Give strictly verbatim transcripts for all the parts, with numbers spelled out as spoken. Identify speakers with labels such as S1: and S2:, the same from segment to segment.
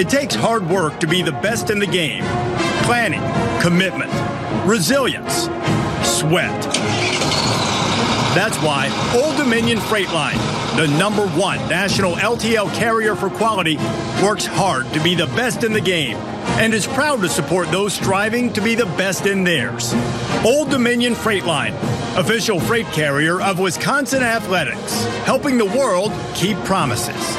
S1: It takes hard work to be the best in the game. Planning, commitment, resilience, sweat. That's why Old Dominion Freight Line, the number one national L T L carrier for quality, works hard to be the best in the game and is proud to support those striving to be the best in theirs. Old Dominion Freight Line, official freight carrier of Wisconsin Athletics, helping the world keep promises.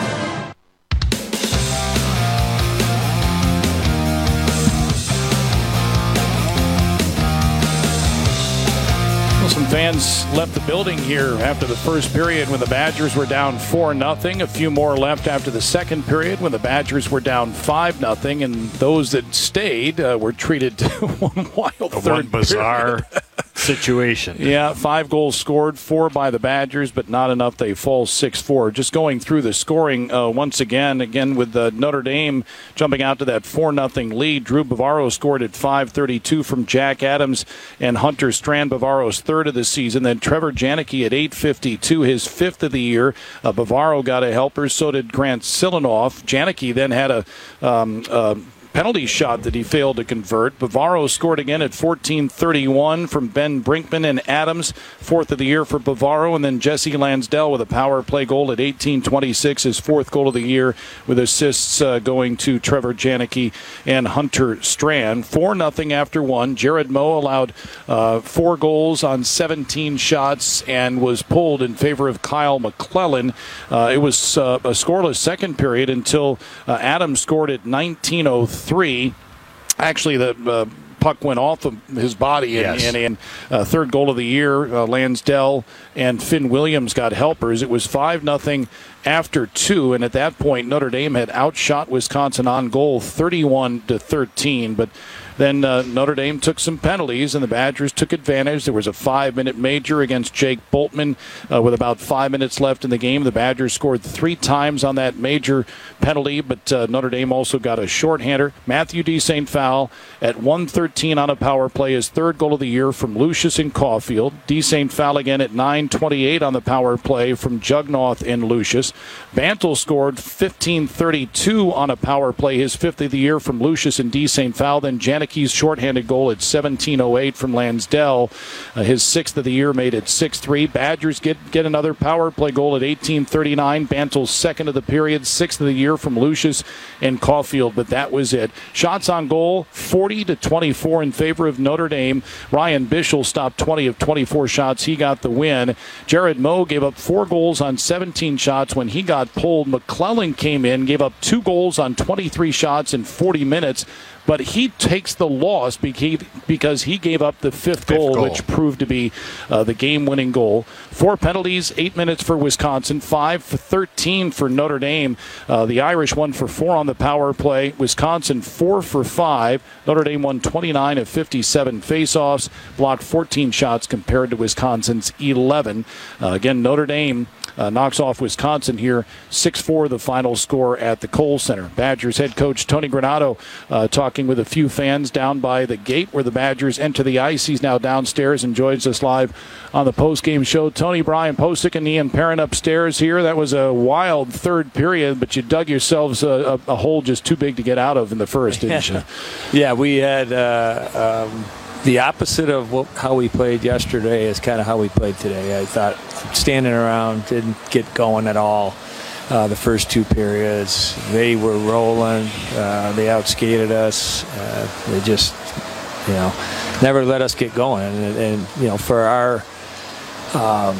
S2: Some fans left the building here after the first period when the Badgers were down four nothing. A few more left after the second period when the Badgers were down five nothing. And those that stayed uh, were treated to one wild
S3: a
S2: third
S3: one bizarre situation.
S2: Yeah, five goals scored, four by the Badgers, but not enough. They fall six four. Just going through the scoring uh, once again, again with uh, Notre Dame jumping out to that four nothing lead. Drew Bavaro scored at five thirty-two from Jack Adams and Hunter Strand, Bavaro's third of the season. Then Trevor Janicki at eight fifty-two, his fifth of the year. Uh, Bavaro got a helper, so did Grant Silanoff. Janicki then had a... Um, uh, penalty shot that he failed to convert. Bavaro scored again at fourteen thirty-one from Ben Brinkman and Adams, fourth of the year for Bavaro, and then Jesse Lansdell with a power play goal at eighteen twenty-six, his fourth goal of the year, with assists uh, going to Trevor Janicki and Hunter Strand. four nothing after one. Jared Moe allowed uh, four goals on seventeen shots and was pulled in favor of Kyle McClellan. Uh, it was uh, a scoreless second period until uh, Adams scored at nineteen oh three. Actually, the uh, puck went off of his body, and,
S3: yes.
S2: and, and uh, third goal of the year, uh, Lansdell and Finn Williams got helpers. It was five nothing after two, and at that point, Notre Dame had outshot Wisconsin on goal thirty-one to thirteen, but then uh, Notre Dame took some penalties, and the Badgers took advantage. There was a five-minute major against Jake Boltman uh, with about five minutes left in the game. The Badgers scored three times on that major penalty, but uh, Notre Dame also got a shorthander. Matthew D. Saint Fowl at one thirteen on a power play, his third goal of the year from Lucius and Caulfield. D. Saint Fowl again at nine twenty-eight on the power play from Jugnoth and Lucius. Bantle scored fifteen thirty-two on a power play, his fifth of the year from Lucius and D. Saint Fowl. Then Janicki's shorthanded goal at seventeen oh eight from Lansdell, uh, his sixth of the year, made it six three. Badgers get, get another power play goal at eighteen thirty-nine. Bantle's second of the period, sixth of the year from Lucius and Caulfield, but that was it. Shots on goal, forty to twenty-four in favor of Notre Dame. Ryan Bischel stopped twenty of twenty-four shots. He got the win. Jared Moe gave up four goals on seventeen shots when he got pulled. McClellan came in, gave up two goals on twenty-three shots in forty minutes. But he takes the loss because he gave up the fifth, fifth goal, goal, which proved to be uh, the game-winning goal. Four penalties, eight minutes for Wisconsin, five for thirteen for Notre Dame. Uh, the Irish won for four on the power play. Wisconsin four for five. Notre Dame won twenty-nine of fifty-seven faceoffs, blocked fourteen shots compared to Wisconsin's eleven. Uh, again, Notre Dame Uh, knocks off Wisconsin here, six four the final score at the Kohl Center. Badgers head coach Tony Granato uh, talking with a few fans down by the gate where the Badgers enter the ice. He's now downstairs and joins us live on the postgame show. Tony, Brian Posick, and Ian Perrin upstairs here. That was a wild third period, but you dug yourselves a, a, a hole just too big to get out of in the first, didn't you?
S4: Yeah, we had uh, um, the opposite of what, how we played yesterday is kind of how we played today. I thought standing around didn't get going at all uh, the first two periods. They were rolling. Uh, they outskated us. Uh, they just, you know, never let us get going. And, and you know, for our, um,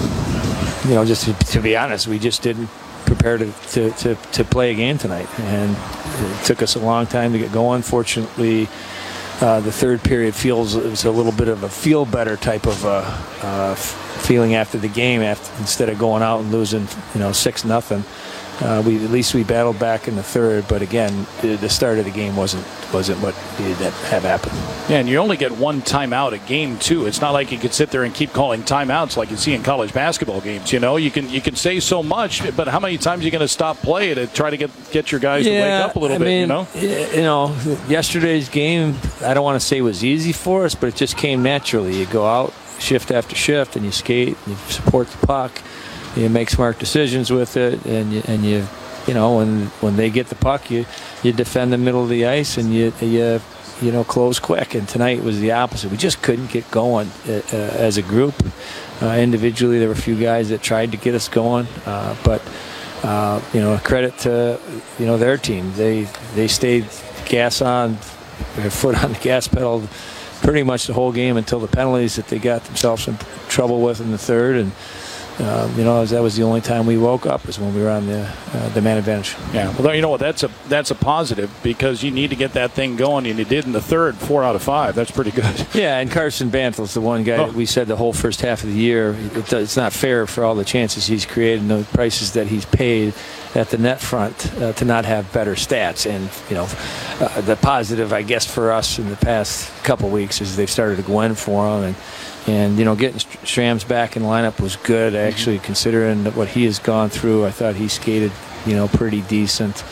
S4: you know, just to, to be honest, we just didn't prepare to, to, to, to play a game tonight. And it took us a long time to get going. Fortunately, Uh, the third period feels it was a little bit of a feel better type of uh, uh, feeling after the game. After instead of going out and losing, you know, six nothing, uh, we at least we battled back in the third. But again, the, the start of the game wasn't wasn't what needed to have happen.
S2: Yeah, and you only get one timeout a game too. It's not like you could sit there and keep calling timeouts like you see in college basketball games. You know, you can you can say so much, but how many times are you going to stop play to try to get get your guys
S4: yeah,
S2: to wake up a little
S4: I
S2: bit?
S4: mean,
S2: you know,
S4: you know, yesterday's game, I don't want to say was easy for us, but it just came naturally. You go out shift after shift, and you skate, and you support the puck, you make smart decisions with it, and you and you you know, when when they get the puck, you you defend the middle of the ice and you you you know close quick. And tonight was the opposite. We just couldn't get going uh, uh, as a group. Uh, individually, there were a few guys that tried to get us going, uh, but uh, you know, credit to you know their team. They they stayed gas on, their foot on the gas pedal pretty much the whole game until the penalties that they got themselves in trouble with in the third. And uh, you know, that was the only time we woke up, is when we were on the uh, the man advantage.
S2: Yeah, well, you know what? That's a that's a positive, because you need to get that thing going, and you did in the third, four out of five. That's pretty good.
S4: Yeah, and Carson Banthel's the one guy
S2: oh.
S4: that we said the whole first half of the year, it, it's not fair for all the chances he's created and the prices that he's paid at the net front uh, to not have better stats. And you know, uh, the positive, I guess, for us in the past couple weeks is they've started to go in for him. And And, you know, getting Strams back in the lineup was good, actually, considering what he has gone through. I thought he skated, you know, pretty decent.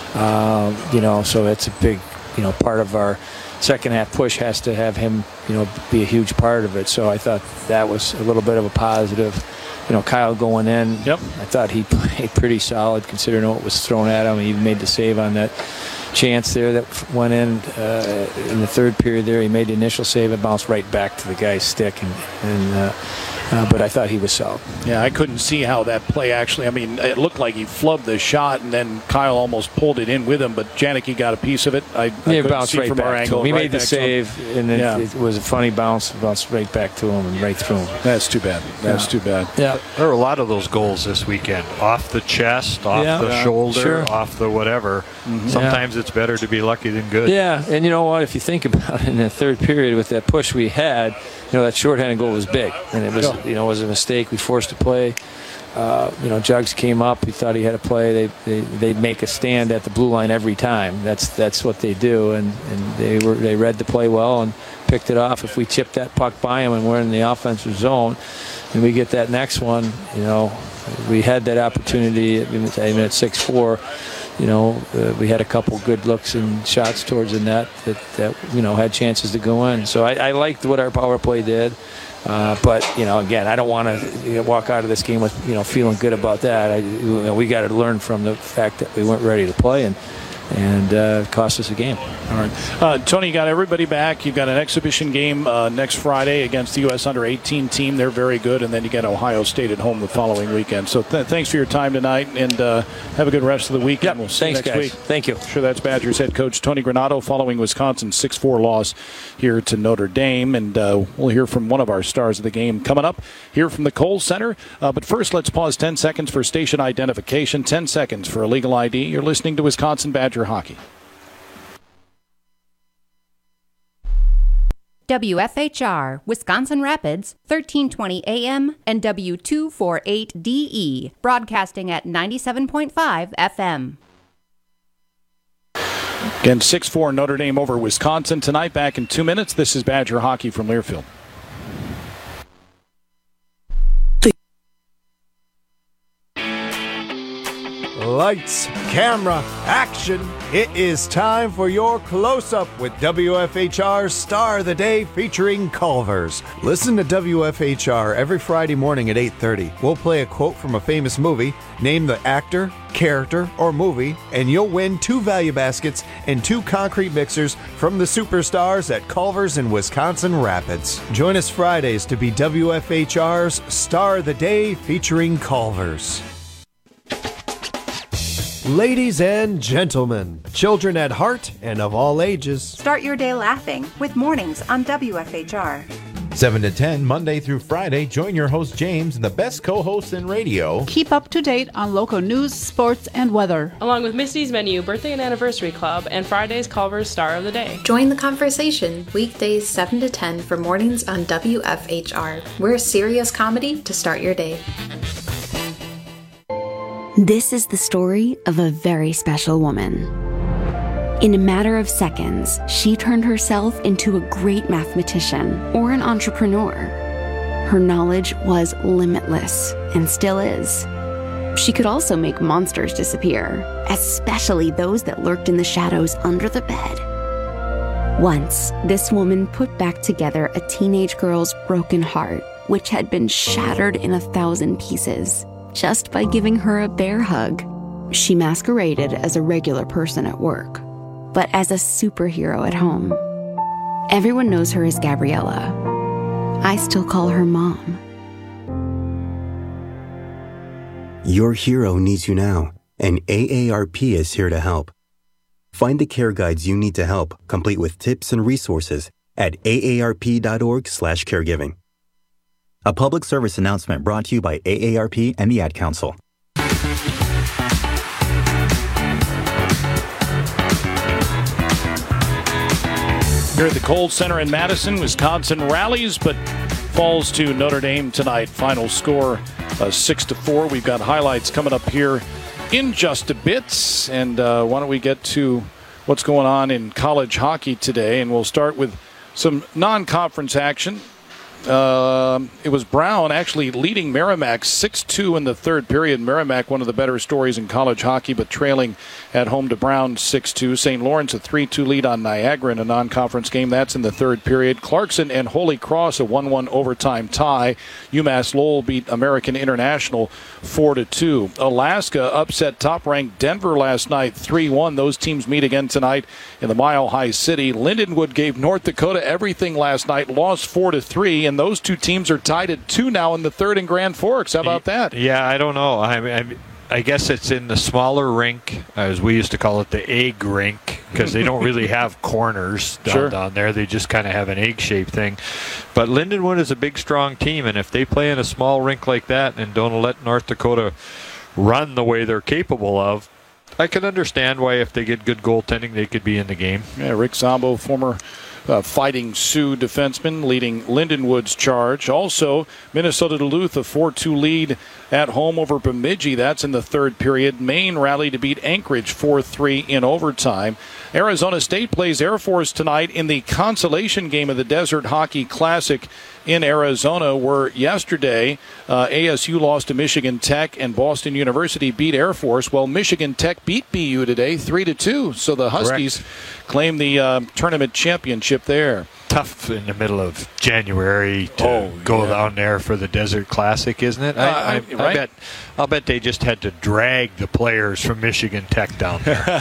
S4: Uh, you know, so it's a big, you know, part of our second half push has to have him, you know, be a huge part of it. So I thought that was a little bit of a positive. You know, Kyle going in,
S2: yep.
S4: I thought he played pretty solid considering what was thrown at him. He made the save on that chance there that went in uh, in the third period there. He made the initial save. It bounced right back to the guy's stick. And, and uh, uh, but I thought he was solid.
S2: Yeah, I couldn't see how that play actually, I mean, it looked like he flubbed the shot, and then Kyle almost pulled it in with him, but Janicki got a piece of it. I, I
S4: yeah,
S2: couldn't
S4: bounced
S2: see
S4: right
S2: from
S4: back
S2: our
S4: to
S2: angle.
S4: him. He
S2: right
S4: made the save, and it,
S2: yeah.
S4: it was a funny bounce. It bounced right back to him and right through him.
S2: That's too bad. That's
S4: yeah.
S2: too bad.
S4: Yeah.
S3: There were a lot of those goals this weekend. Off the chest, off
S4: yeah.
S3: the
S4: yeah.
S3: shoulder,
S4: sure.
S3: off the whatever. Mm-hmm. Sometimes yeah. it's better to be lucky than good.
S4: Yeah, and you know what? If you think about it, in the third period with that push we had, you know, that shorthanded goal was big, and it was,
S2: yeah.
S4: you know, it was a mistake. We forced a play. Uh, you know, Jugs came up. He thought he had a play. They they they make a stand at the blue line every time. That's that's what they do, and, and they were they read the play well and picked it off. If we chip that puck by him and we're in the offensive zone, and we get that next one, you know, we had that opportunity. Even at six four. You know, uh, we had a couple good looks and shots towards the net that, that you know, had chances to go in. So I, I liked what our power play did. Uh, but, you know, again, I don't want to you know, walk out of this game with, you know, feeling good about that. I, you know, we got to learn from the fact that we weren't ready to play, and and uh, it cost us a game.
S2: All right. Uh, Tony, you got everybody back. You've got an exhibition game uh, next Friday against the U S under eighteen team. They're very good. And then you get Ohio State at home the following weekend. So th- thanks for your time tonight, and uh, have a good rest of the weekend.
S4: Yep.
S2: We'll see
S4: thanks,
S2: you next
S4: guys.
S2: week.
S4: Thank you.
S2: Sure, that's Badgers head coach Tony Granato following Wisconsin's six four loss here to Notre Dame. And uh, we'll hear from one of our stars of the game coming up here from the Kohl Center. Uh, but first, let's pause ten seconds for station identification, ten seconds for a legal I D. You're listening to Wisconsin Badger Hockey.
S5: W F H R, Wisconsin Rapids, thirteen twenty A M and W two forty-eight D E, broadcasting at ninety-seven point five F M.
S2: Again, six four Notre Dame over Wisconsin tonight. Back in two minutes. This is Badger Hockey from Learfield.
S6: Lights, camera, action. It is time for your close-up with W F H R's Star of the Day featuring Culver's. Listen to W F H R every Friday morning at eight thirty. We'll play a quote from a famous movie, name the actor, character, or movie, and you'll win two value baskets and two concrete mixers from the superstars at Culver's in Wisconsin Rapids. Join us Fridays to be W F H R's Star of the Day featuring Culver's. Ladies and gentlemen, children at heart and of all ages,
S7: start your day laughing with Mornings on W F H R.
S8: seven to ten, Monday through Friday, join your host James and the best co-hosts in radio.
S9: Keep up to date on local news, sports, and weather.
S10: Along with Misty's Menu, Birthday and Anniversary Club, and Friday's Culver's Star of the Day.
S11: Join the conversation weekdays seven to ten for Mornings on W F H R. We're serious comedy to start your day.
S12: This is the story of a very special woman. In a matter of seconds, she turned herself into a great mathematician or an entrepreneur. Her knowledge was limitless and still is. She could also make monsters disappear, especially those that lurked in the shadows under the bed. Once, this woman put back together a teenage girl's broken heart, which had been shattered in a thousand pieces, just by giving her a bear hug. She masqueraded as a regular person at work, but as a superhero at home. Everyone knows her as Gabriella. I still call her Mom.
S13: Your hero needs you now, and A A R P is here to help. Find the care guides you need to help, complete with tips and resources at A A R P dot org slash caregiving. A public service announcement brought to you by A A R P and the Ad Council.
S2: Here at the Kohl Center in Madison, Wisconsin rallies, but falls to Notre Dame tonight. Final score uh, six to four. We've got highlights coming up here in just a bit. And uh, why don't we get to what's going on in college hockey today? And we'll start with some non-conference action. Uh, it was Brown actually leading Merrimack six two in the third period. Merrimack, one of the better stories in college hockey, but trailing at home to Brown six two. Saint Lawrence, a three two lead on Niagara in a non-conference game. That's in the third period. Clarkson and Holy Cross, a one one overtime tie. UMass Lowell beat American International four to two. Alaska upset top-ranked Denver last night three one. Those teams meet again tonight in the Mile High City. Lindenwood gave North Dakota everything last night, lost four to three, and those two teams are tied at two now in the third in Grand Forks. How about that?
S3: Yeah, I don't know. I mean, I guess it's in the smaller rink, as we used to call it, the egg rink, because they don't really have corners down,
S2: sure.
S3: down there. They just kind of have an egg-shaped thing. But Lindenwood is a big, strong team, and if they play in a small rink like that and don't let North Dakota run the way they're capable of, I can understand why if they get good goaltending, they could be in the game.
S2: Yeah, Rick Zombo, former Uh, Fighting Sioux defenseman, leading Lindenwood's charge. Also, Minnesota Duluth, a four two lead at home over Bemidji. That's in the third period. Maine rallied to beat Anchorage four three in overtime. Arizona State plays Air Force tonight in the consolation game of the Desert Hockey Classic in Arizona, where yesterday uh, A S U lost to Michigan Tech and Boston University beat Air Force. Well, Michigan Tech beat B U today three to two, so the Huskies
S3: Correct.
S2: claim the uh, tournament championship there.
S3: Tough in the middle of January to
S2: oh,
S3: go
S2: yeah.
S3: down there for the Desert Classic, isn't it? I,
S2: Uh,
S3: I,
S2: right?
S3: I bet. I'll bet they just had to drag the players from Michigan Tech down there.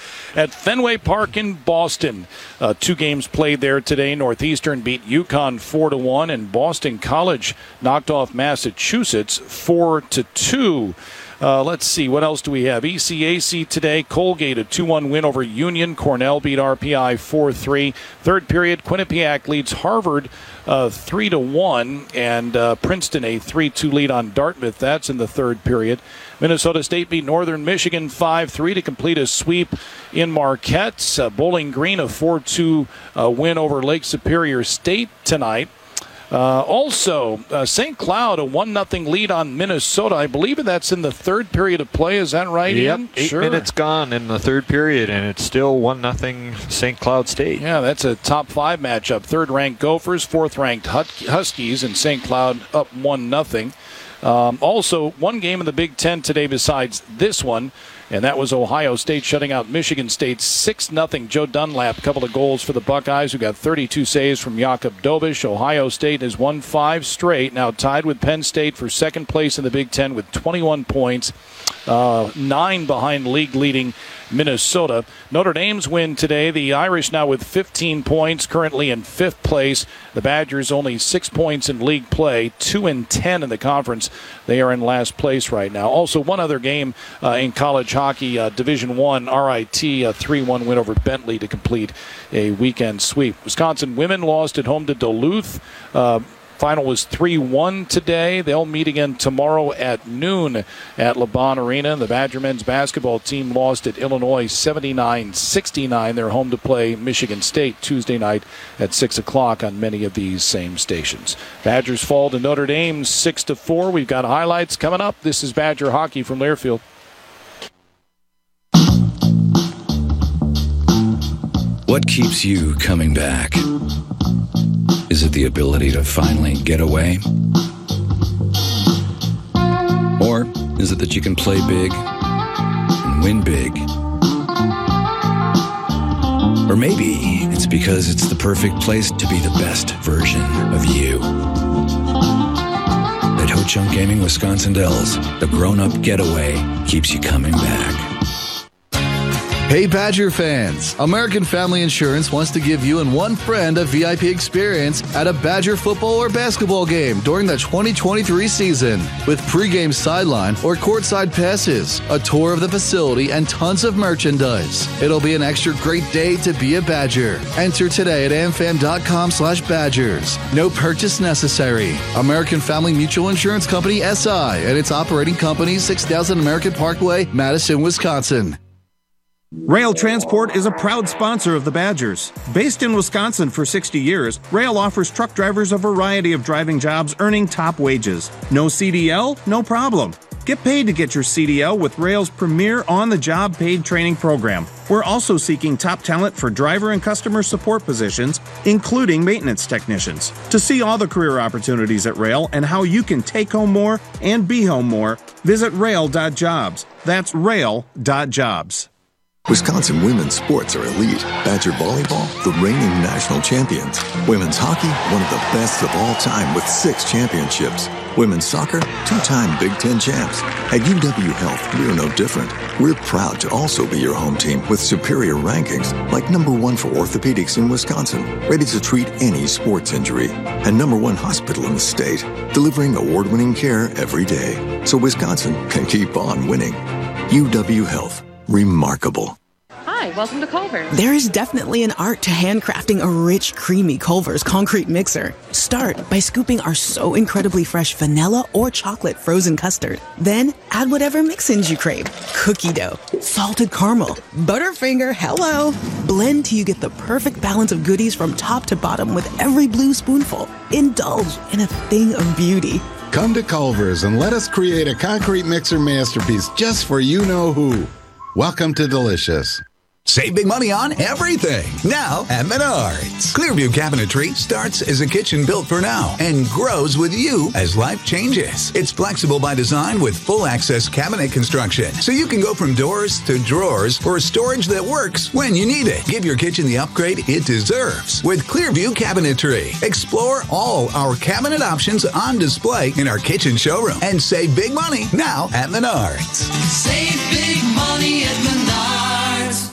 S2: At Fenway Park in Boston, uh, two games played there today. Northeastern beat UConn four to one, and Boston College knocked off Massachusetts four to two. Uh, let's see, what else do we have? E C A C today, Colgate, a two one win over Union. Cornell beat R P I four three. Third period, Quinnipiac leads Harvard uh, three to one, and uh, Princeton a three two lead on Dartmouth. That's in the third period. Minnesota State beat Northern Michigan five three to complete a sweep in Marquette. Uh, Bowling Green, a four two uh, win over Lake Superior State tonight. Uh, also, uh, Saint Cloud, a one nothing lead on Minnesota. I believe that's in the third period of play. Is that right,
S3: Yep,
S2: Ian?
S3: eight
S2: sure.
S3: minutes gone in the third period, and it's still one nothing Saint Cloud State.
S2: Yeah, that's a top five matchup. Third-ranked Gophers, fourth-ranked Huskies, and Saint Cloud up one nothing. Um, also, one game in the Big Ten today besides this one, and that was Ohio State shutting out Michigan State six nothing. Joe Dunlap, a couple of goals for the Buckeyes, who got thirty-two saves from Jakob Dobish. Ohio State has won five straight, now tied with Penn State for second place in the Big Ten with twenty-one points, uh, nine behind league-leading Minnesota. Notre Dame's win today. The Irish now with fifteen points, currently in fifth place. The Badgers only six points in league play, two and ten in the conference. They are in last place right now. Also, one other game uh, in college hockey, uh, Division One, R I T, a three one win over Bentley to complete a weekend sweep. Wisconsin women lost at home to Duluth. Uh, Final was three one today. They'll meet again tomorrow at noon at LeBron Arena. The Badger men's basketball team lost at Illinois seventy-nine sixty-nine. They're home to play Michigan State Tuesday night at six o'clock on many of these same stations. Badgers fall to Notre Dame six to four. We've got highlights coming up. This is Badger Hockey from Learfield.
S14: What keeps you coming back? Is it the ability to finally get away? Or is it that you can play big and win big? Or maybe it's because it's the perfect place to be the best version of you. At At Ho-Chunk Gaming Wisconsin Dells, the grown-up getaway keeps you coming back.
S15: Hey Badger fans, American Family Insurance wants to give you and one friend a V I P experience at a Badger football or basketball game during the twenty twenty-three season. With pregame sideline or courtside passes, a tour of the facility, and tons of merchandise. It'll be an extra great day to be a Badger. Enter today at amfam.com slash Badgers. No purchase necessary. American Family Mutual Insurance Company S I and its operating company, six thousand American Parkway, Madison, Wisconsin.
S16: Rail Transport is a proud sponsor of the Badgers. Based in Wisconsin for sixty years, Rail offers truck drivers a variety of driving jobs earning top wages. No C D L? No problem. Get paid to get your C D L with Rail's premier on-the-job paid training program. We're also seeking top talent for driver and customer support positions, including maintenance technicians. To see all the career opportunities at Rail and how you can take home more and be home more, visit rail dot jobs. That's rail dot jobs.
S17: Wisconsin women's sports are elite. Badger volleyball, the reigning national champions. Women's hockey, one of the best of all time with six championships. Women's soccer, two-time Big Ten champs. At U W Health, we're no different. We're proud to also be your home team with superior rankings, like number one for orthopedics in Wisconsin, ready to treat any sports injury, and number one hospital in the state, delivering award-winning care every day, so Wisconsin can keep on winning. U W Health. Remarkable.
S18: Hi, welcome to Culver's.
S19: There is definitely an art to handcrafting a rich, creamy Culver's concrete mixer. Start by scooping our so incredibly fresh vanilla or chocolate frozen custard. Then add whatever mix-ins you crave. Cookie dough, salted caramel, Butterfinger, hello. Blend till you get the perfect balance of goodies from top to bottom with every blue spoonful. Indulge in a thing of beauty.
S20: Come to Culver's and let us create a concrete mixer masterpiece just for you-know-who. Welcome to Delicious.
S21: Save big money on everything now at Menards. Clearview Cabinetry starts as a kitchen built for now and grows with you as life changes. It's flexible by design with full access cabinet construction, so you can go from doors to drawers for storage that works when you need it. Give your kitchen the upgrade it deserves with Clearview Cabinetry. Explore all our cabinet options on display in our kitchen showroom and save big money now at Menards.
S22: Save big money at Menards.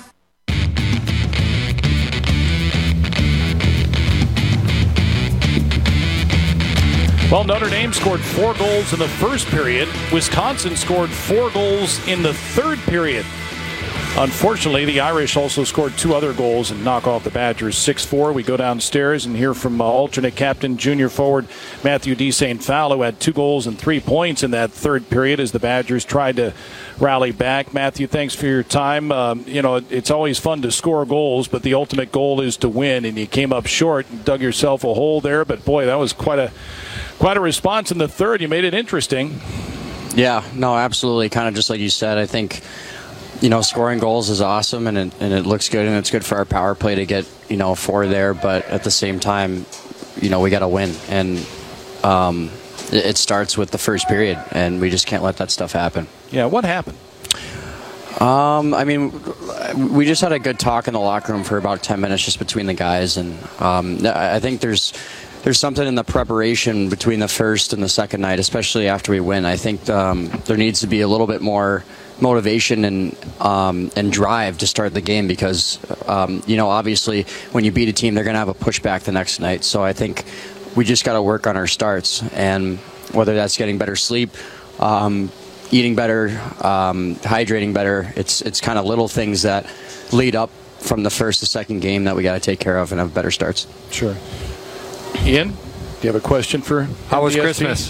S2: Well, Notre Dame scored four goals in the first period. Wisconsin scored four goals in the third period. Unfortunately, the Irish also scored two other goals and knock off the Badgers six four. We go downstairs and hear from uh, alternate captain, junior forward Matthew D. Saint Fowl, who had two goals and three points in that third period as the Badgers tried to rally back. Matthew, thanks for your time. Um, you know, it's always fun to score goals, but the ultimate goal is to win, and you came up short and dug yourself a hole there. But, boy, that was quite a quite a response in the third. You made it interesting.
S23: Yeah, no, absolutely. Kind of just like you said, I think, you know, scoring goals is awesome, and it, and it looks good, and it's good for our power play to get, you know, four there. But at the same time, you know, we got to win. And um, it, it starts with the first period, and we just can't let that stuff happen.
S2: Yeah, what happened?
S23: Um, I mean, we just had a good talk in the locker room for about ten minutes just between the guys. And um, I think there's there's something in the preparation between the first and the second night, especially after we win. I think um, there needs to be a little bit more motivation and um, and drive to start the game because, um, you know, obviously when you beat a team, they're going to have a pushback the next night. So I think we just got to work on our starts, and whether that's getting better sleep, um, eating better, um, hydrating better, it's it's kind of little things that lead up from the first to second game that we got to take care of and have better starts.
S2: Sure. Ian, do you have a question for
S3: How was
S2: M D S P?
S3: Christmas?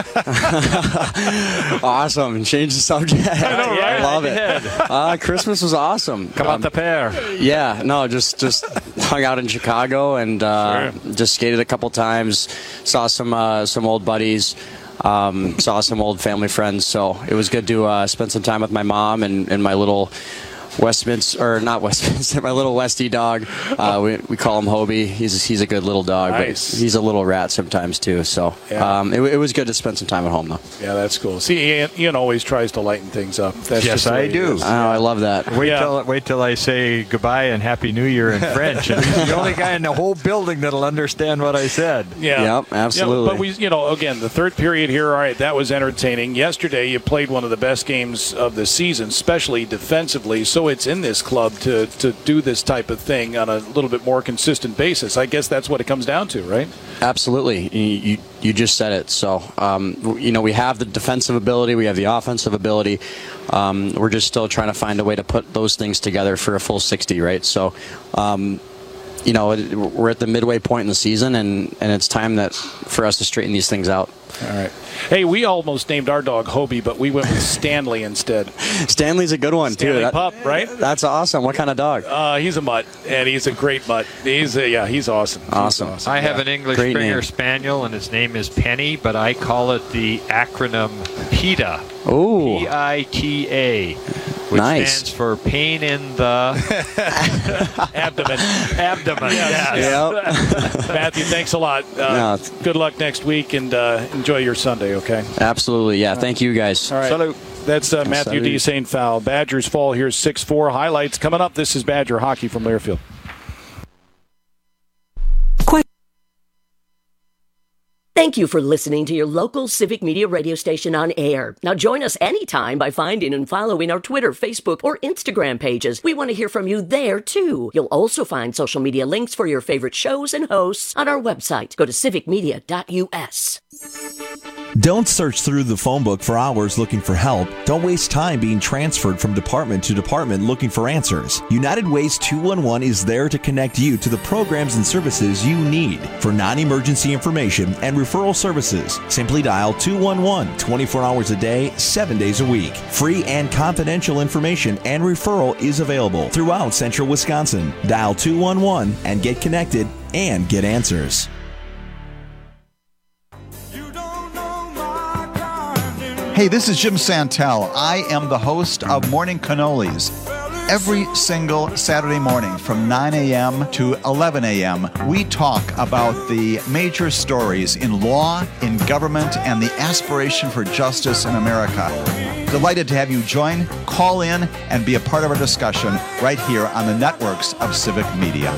S23: Awesome. Change the subject.
S2: I know, right?
S23: I love it. Uh, Christmas was awesome.
S3: Come on,
S23: um,
S3: the pair.
S23: Yeah, no, just just hung out in Chicago and uh, sure. just skated a couple times. Saw some uh, some old buddies. Um, saw some old family friends. So it was good to uh, spend some time with my mom and, and my little Westminster, or not Westminster, my little Westie dog. Uh, we, we call him Hobie. He's he's a good little dog,
S2: nice.
S23: But he's a little rat sometimes too. So
S2: yeah.
S23: um, it, it was good to spend some time at home, though.
S2: Yeah, that's cool. See, Ian, Ian always tries to lighten things up. That's
S3: yes,
S2: just the
S3: I
S2: way it
S3: do.
S2: is.
S23: Oh, I love that.
S3: Wait
S2: Yeah.
S3: till wait till I say goodbye and Happy New Year in French. And he's the only guy in the whole building that'll understand what I said.
S2: Yeah.
S23: Yep, absolutely.
S2: Yeah, but we, you know, again, the third period here. All right, that was entertaining. Yesterday, you played one of the best games of the season, especially defensively. So it's in this club to to do this type of thing on a little bit more consistent basis. I guess that's what it comes down to, right?
S23: Absolutely. You, you, you just said it. So, um, you know, we have the defensive ability. We have the offensive ability. Um, we're just still trying to find a way to put those things together for a full sixty, right? So, um, you know, we're at the midway point in the season, and, and it's time that for us to straighten these things out.
S2: All right. Hey, we almost named our dog Hobie, but we went with Stanley instead.
S23: Stanley's a good one,
S2: Stanley
S23: too. That,
S2: pup, right?
S23: That's awesome. What kind of dog?
S2: Uh, he's a mutt, and he's a great mutt. He's a, yeah, he's awesome.
S23: Awesome.
S2: He's awesome.
S3: I have
S2: yeah.
S3: an English
S23: Great
S3: Springer
S23: name.
S3: Spaniel, and his name is Penny, but I call it the acronym PITA.
S23: Oh.
S3: P I T A. Which
S23: Nice.
S3: stands for pain in the
S2: abdomen.
S3: abdomen.
S2: Yes.
S23: Yep.
S2: Matthew, thanks a lot. Uh,
S23: No.
S2: good luck next week, and uh, enjoy your Sunday, okay?
S23: Absolutely. Yeah. Thank you, guys.
S2: All right.
S3: Salute.
S2: That's uh, Matthew
S23: Salute.
S2: D. Saint Fowl. Badgers fall here six four. Highlights coming up. This is Badger Hockey from Learfield.
S1: Thank you for listening to your local Civic Media radio station on air. Now join us anytime by finding and following our Twitter, Facebook, or Instagram pages. We want to hear from you there, too. You'll also find social media links for your favorite shows and hosts on our website. Go to civic media dot U S.
S4: Don't search through the phone book for hours looking for help. Don't waste time being transferred from department to department looking for answers. United Ways two one one is there to connect you to the programs and services you need. For non-emergency information and referral services, simply dial two one one twenty-four hours a day, seven days a week. Free and confidential information and referral is available throughout central Wisconsin. Dial two one one and get connected and get answers.
S5: Hey, this is Jim Santel. I am the host of Morning Cannolis. Every single Saturday morning from nine a.m. to eleven a.m., we talk about the major stories in law, in government, and the aspiration for justice in America. Delighted to have you join, call in, and be a part of our discussion right here on the networks of Civic Media.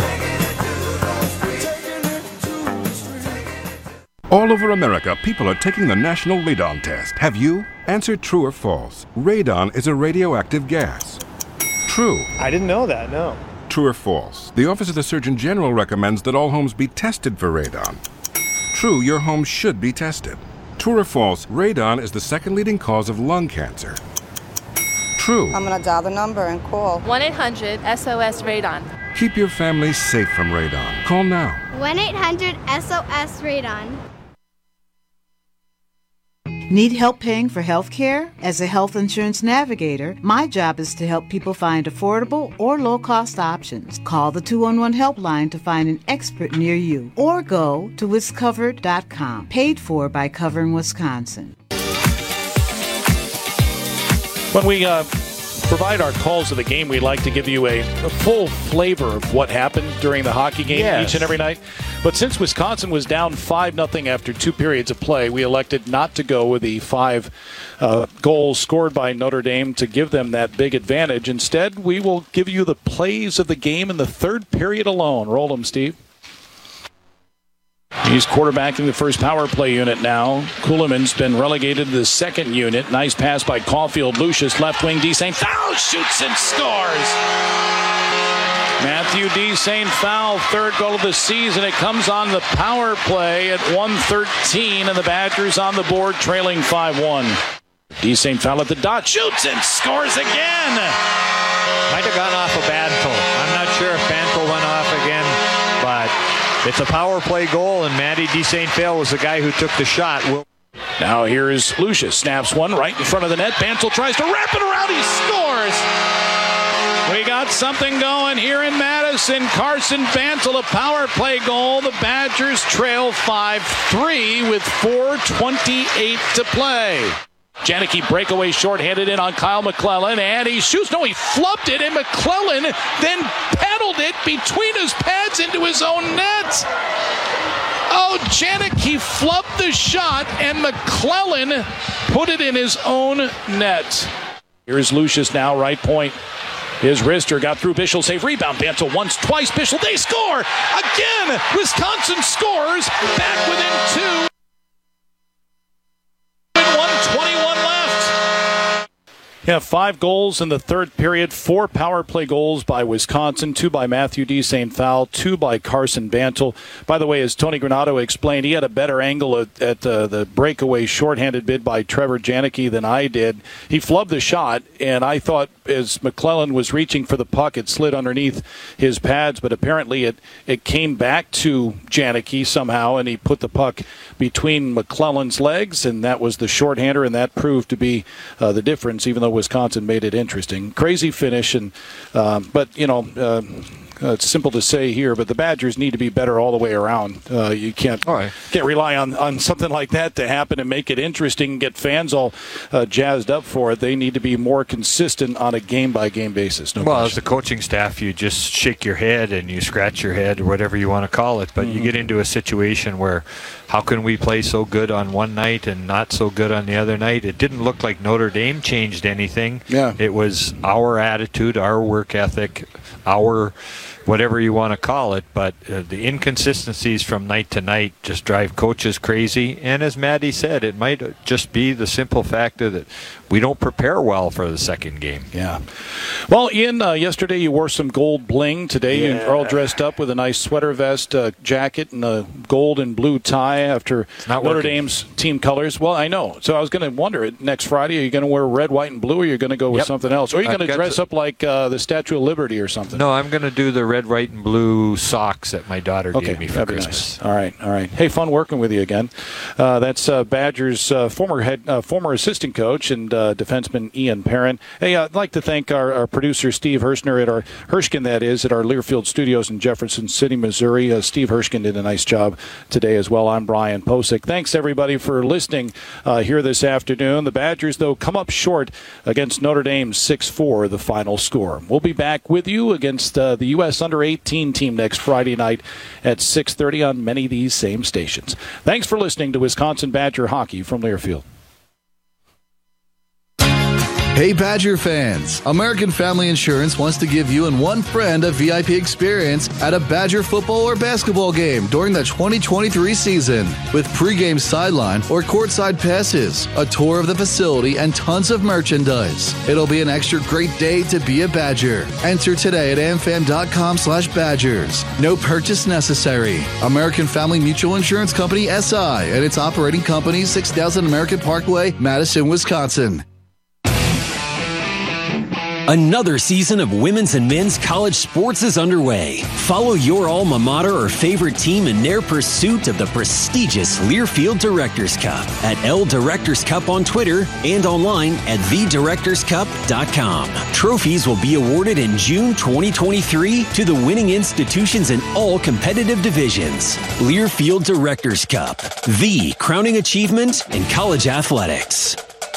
S24: All over America, people are taking the National Radon Test. Have you? Answer true or false. Radon is a radioactive gas. True.
S25: I didn't know that, no.
S24: True or false. The Office of the Surgeon General recommends that all homes be tested for radon. True, your home should be tested. True or false, radon is the second leading cause of lung cancer. True.
S26: I'm going to dial the number and call.
S27: one eight hundred S O S Radon.
S24: Keep your family safe from radon. Call now.
S28: one eight hundred S O S Radon.
S29: Need help paying for health care? As a health insurance navigator, my job is to help people find affordable or low-cost options. Call the two one one helpline to find an expert near you, or go to wiscovered dot com. Paid for by Covering Wisconsin.
S2: When we uh, provide our calls of the game, we like to give you a, a full flavor of what happened during the hockey game
S3: Yes.
S2: each and every night. But since Wisconsin was down five nothing after two periods of play, we elected not to go with the five uh, goals scored by Notre Dame to give them that big advantage. Instead, we will give you the plays of the game in the third period alone. Roll them, Steve. He's quarterbacking the first power play unit now. Kuhlman's been relegated to the second unit. Nice pass by Caulfield. Lucius, left wing. D. Saint Fowl shoots and scores. Matthew D. Saint Fowl, third goal of the season. It comes on the power play at one thirteen, and the Badgers on the board, trailing five one. D. Saint Fowl at the dot, shoots and scores again.
S3: Might have gone off a Bantle. I'm not sure if Bantle went off again, but it's a power play goal, and Matty D. Saint Fowl was the guy who took the shot. We'll
S2: Now here's Lucius, snaps one right in front of the net. Bantle tries to wrap it around. He scores. We got something going here in Madison. Carson Bantle, a power play goal. The Badgers trail five three with four twenty-eight to play. Janicki breakaway shorthanded in on Kyle McClellan, and he shoots. No, he flubbed it, and McClellan then paddled it between his pads into his own net. Oh, Janicki flubbed the shot, and McClellan put it in his own net. Here's Lucius now, right point. His wrister got through Bischel, save, rebound. Bantle once, twice. Bischel, they score again. Wisconsin scores, back within two. one twenty-one left. Yeah, five goals in the third period. Four power play goals by Wisconsin, two by Matthew D. Saint Fowl, two by Carson Bantle. By the way, as Tony Granato explained, he had a better angle at, at uh, the breakaway shorthanded bid by Trevor Janicki than I did. He flubbed the shot, and I thought as McClellan was reaching for the puck, it slid underneath his pads, but apparently it, it came back to Janicki somehow, and he put the puck between McClellan's legs, and that was the shorthander, and that proved to be uh, the difference, even though Wisconsin made it interesting. Crazy finish, and um, but, you know, uh, Uh, it's simple to say here, but the Badgers need to be better all the way around. Uh, you can't right. can't rely on, on something like that to happen and make it interesting and get fans all uh, jazzed up for it. They need to be more consistent on a game-by-game basis. No
S3: well,
S2: question.
S3: As the coaching staff, you just shake your head and you scratch your head or whatever you want to call it, but mm-hmm. you get into a situation where how can we play so good on one night and not so good on the other night? It didn't look like Notre Dame changed anything.
S2: Yeah.
S3: It was our attitude, our work ethic, our whatever you want to call it, but uh, the inconsistencies from night to night just drive coaches crazy. And as Maddie said, it might just be the simple factor that we don't prepare well for the second game.
S2: Yeah. Well, Ian, uh, yesterday you wore some gold bling. Today
S3: yeah.
S2: you're all dressed up with a nice sweater vest, uh, jacket, and a gold and blue tie after Notre
S3: working.
S2: Dame's team colors. Well, I know. So I was going to wonder, next Friday, are you going to wear red, white, and blue, or are you going to go with
S3: yep.
S2: something else? Or are you going to dress
S3: to...
S2: up like uh, the Statue of Liberty or something?
S3: No, I'm going to do the red, white, and blue socks that my daughter
S2: okay,
S3: gave me for Christmas.
S2: Nice. All right, all right. Hey, fun working with you again. Uh, that's uh, Badgers' uh, former head, uh, former assistant coach and uh, defenseman Ian Perrin. Hey, uh, I'd like to thank our, our producer Steve Hirschner at our Hirschkin, that is, at our Learfield Studios in Jefferson City, Missouri. Uh, Steve Hirschkin did a nice job today as well. I'm Brian Posick. Thanks everybody for listening uh, here this afternoon. The Badgers, though, come up short against Notre Dame, six four, the final score. We'll be back with you against uh, the U S under eighteen team next Friday night at six thirty on many of these same stations. Thanks for listening to Wisconsin Badger Hockey from Learfield.
S15: Hey Badger fans! American Family Insurance wants to give you and one friend a V I P experience at a Badger football or basketball game during the twenty twenty-three season. With pregame sideline or courtside passes, a tour of the facility, and tons of merchandise. It'll be an extra great day to be a Badger. Enter today at amfam.com slash Badgers. No purchase necessary. American Family Mutual Insurance Company S I and its operating company, six thousand American Parkway, Madison, Wisconsin.
S6: Another season of women's and men's college sports is underway. Follow your alma mater or favorite team in their pursuit of the prestigious Learfield Directors Cup at L Directors Cup on Twitter and online at the directors cup dot com. Trophies will be awarded in June twenty twenty-three to the winning institutions in all competitive divisions. Learfield Directors Cup, the crowning achievement in college athletics.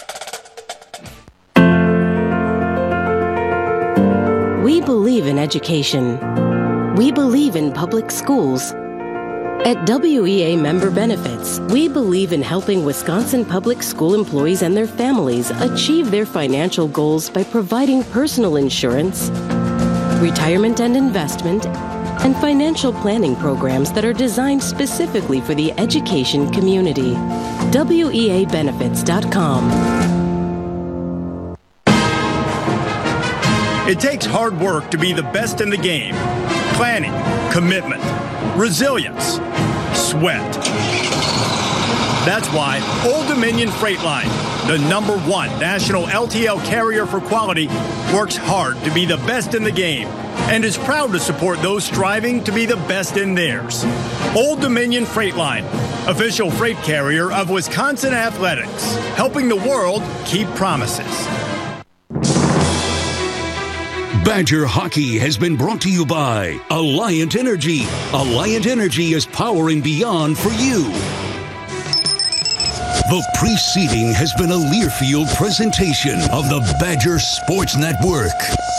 S7: We believe in education. We believe in public schools. At W E A Member Benefits, we believe in helping Wisconsin public school employees and their families achieve their financial goals by providing personal insurance, retirement and investment, and financial planning programs that are designed specifically for the education community. W E A benefits dot com.
S8: It takes hard work to be the best in the game. Planning, commitment, resilience, sweat. That's why Old Dominion Freight Line, the number one national L T L carrier for quality, works hard to be the best in the game and is proud to support those striving to be the best in theirs. Old Dominion Freight Line, official freight carrier of Wisconsin Athletics, helping the world keep promises.
S9: Badger Hockey has been brought to you by Alliant Energy. Alliant Energy is powering beyond for you. The preceding has been a Learfield presentation of the Badger Sports Network.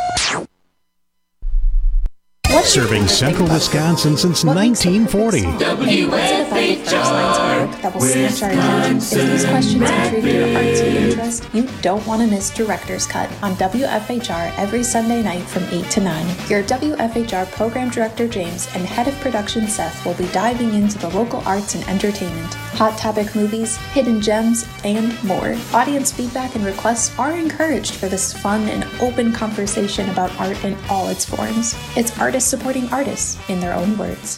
S10: Serving central Wisconsin since nineteen forty.
S11: W F H R, that will snatch our attention. If these questions intrigue your artsy interest, you don't want to miss Director's Cut on W F H R every Sunday night from eight to nine. Your W F H R Program Director James and Head of Production Seth will be diving into the local arts and entertainment, hot topic movies, hidden gems, and more. Audience feedback and requests are encouraged for this fun and open conversation about art in all its forms. It's artists supporting artists in their own words.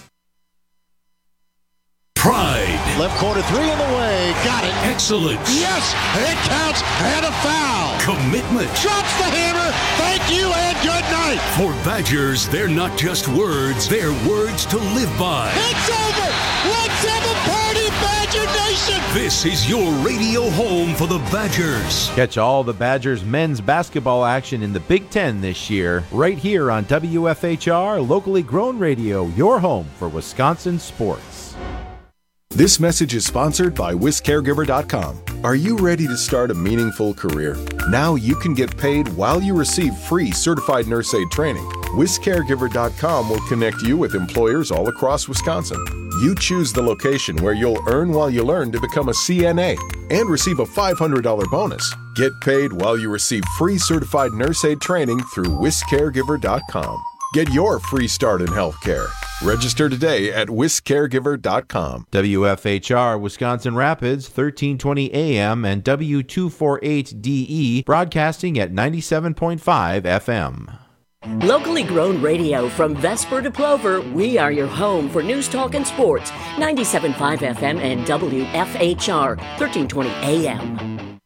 S9: Pride.
S12: Left corner three in the way. Got it.
S9: Excellence.
S12: Yes, it counts and a foul.
S9: Commitment.
S12: Drops the hammer. Thank you and good night.
S9: For Badgers, they're not just words, they're words to live by.
S12: It's over. Let's have a party, Badger Nation.
S9: This is your radio home for the Badgers.
S13: Catch all the Badgers men's basketball action in the Big Ten this year, right here on W F H R, locally grown radio, your home for Wisconsin sports.
S14: This message is sponsored by Wis Caregiver dot com. Are you ready to start a meaningful career? Now you can get paid while you receive free certified nurse aid training. Wis Caregiver dot com will connect you with employers all across Wisconsin. You choose the location where you'll earn while you learn to become a C N A and receive a five hundred dollars bonus. Get paid while you receive free certified nurse aid training through Wis Caregiver dot com. Get your free start in healthcare. Register today at Wis Caregiver dot com.
S13: W F H R Wisconsin Rapids, thirteen twenty A M and W two forty-eight D E, broadcasting at ninety-seven point five F M.
S1: Locally grown radio from Vesper to Plover, we are your home for news, talk, and sports. ninety-seven point five F M and W F H R, thirteen twenty A M.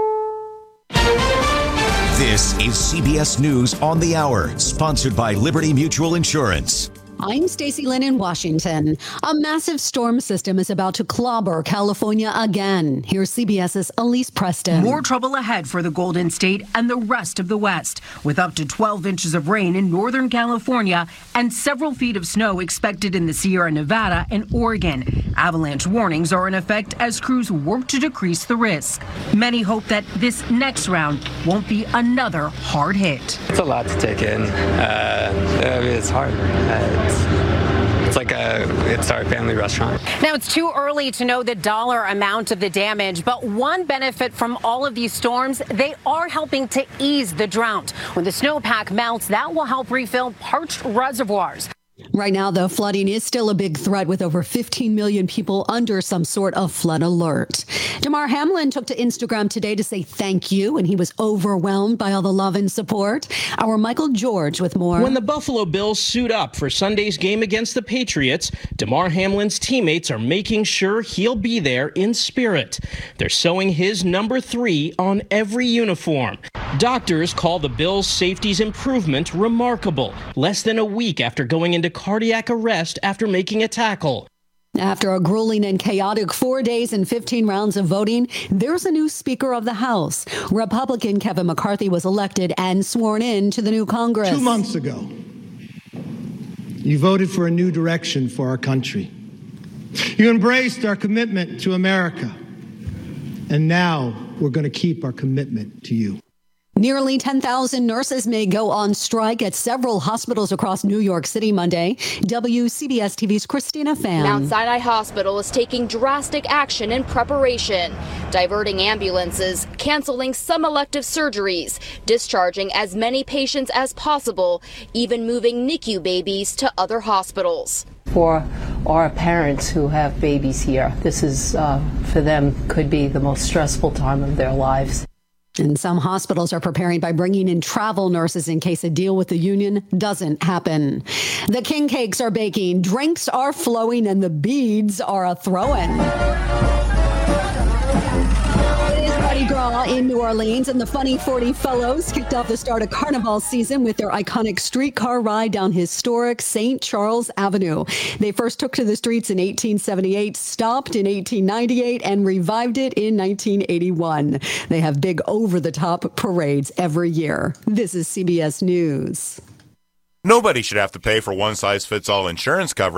S16: This is C B S News on the Hour, sponsored by Liberty Mutual Insurance.
S17: I'm Stacey Lynn in Washington. A massive storm system is about to clobber California again. Here's CBS's Elise Preston.
S18: More trouble ahead for the Golden State and the rest of the West, with up to twelve inches of rain in Northern California and several feet of snow expected in the Sierra Nevada and Oregon. Avalanche warnings are in effect as crews work to decrease the risk. Many hope that this next round won't be another hard hit.
S25: It's a lot to take in. Uh, I mean, it's hard. Uh, It's like a, it's our family restaurant.
S30: Now, it's too early to know the dollar amount of the damage, but one benefit from all of these storms, they are helping to ease the drought. When the snowpack melts, that will help refill parched reservoirs.
S17: Right now, the flooding is still a big threat with over fifteen million people under some sort of flood alert. Damar Hamlin took to Instagram today to say thank you, and he was overwhelmed by all the love and support. Our Michael George with more.
S31: When the Buffalo Bills suit up for Sunday's game against the Patriots, Damar Hamlin's teammates are making sure he'll be there in spirit. They're sewing his number three on every uniform. Doctors call the Bills' safety's improvement remarkable, less than a week after going into cardiac arrest after making a tackle.
S17: After a grueling and chaotic four days and fifteen rounds of voting, there's a new Speaker of the House. Republican Kevin McCarthy was elected and sworn in to the new Congress.
S32: Two months ago, you voted for a new direction for our country. You embraced our commitment to America. And now we're going to keep our commitment to you.
S17: Nearly ten thousand nurses may go on strike at several hospitals across New York City Monday. W C B S T V's Christina Pham.
S33: Mount Sinai Hospital is taking drastic action in preparation, diverting ambulances, canceling some elective surgeries, discharging as many patients as possible, even moving N I C U babies to other hospitals.
S34: For our parents who have babies here, this is, uh, for them, could be the most stressful time of their lives.
S17: And some hospitals are preparing by bringing in travel nurses in case a deal with the union doesn't happen. The king cakes are baking, drinks are flowing, and the beads are a-throwing. It is Mardi Gras in New Orleans, and the Funny forty Fellows kicked off the start of Carnival season with their iconic streetcar ride down historic Saint Charles Avenue. They first took to the streets in eighteen seventy-eight, stopped in eighteen ninety-eight, and revived it in nineteen eighty-one. They have big over-the-top parades every year. This is C B S News.
S35: Nobody should have to pay for one-size-fits-all insurance coverage.